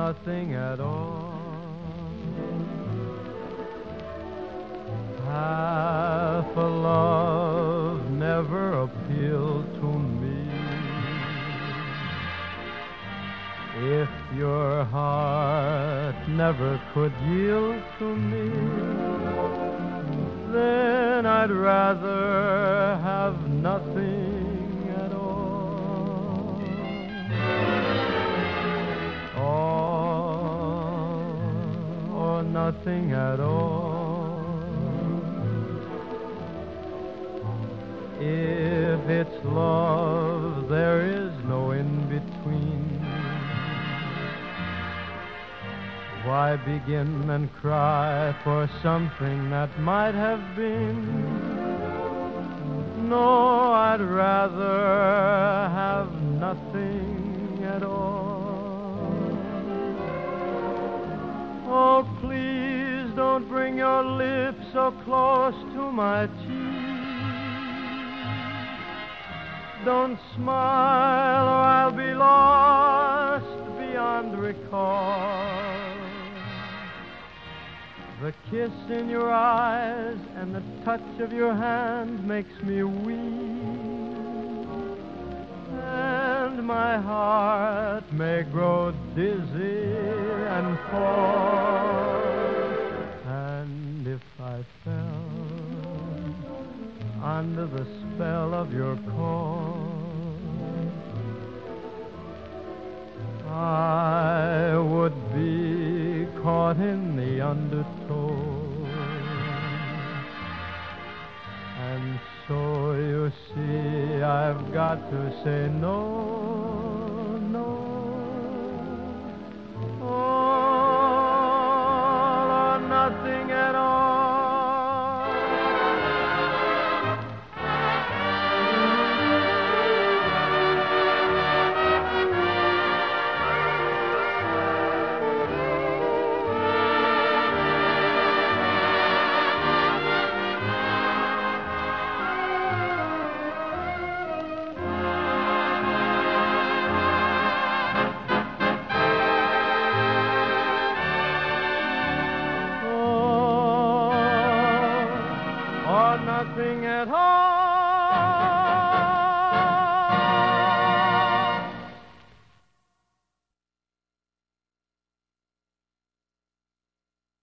nothing at all. Half a love never appealed to me. If your heart never could yield to me, then I'd rather have nothing at all. Or nothing at all. If it's love, there is no in-between. Why begin and cry for something that might have been? No, I'd rather have nothing at all. Oh, please don't bring your lips so close to my cheek. Don't smile or I'll be lost beyond recall. The kiss in your eyes and the touch of your hand makes me weak, and my heart may grow dizzy and fall. And if I fell under the spell of your call, I would be caught in the undertow. And so you see, I've got to say no, no. All or nothing at all. Nothing at all.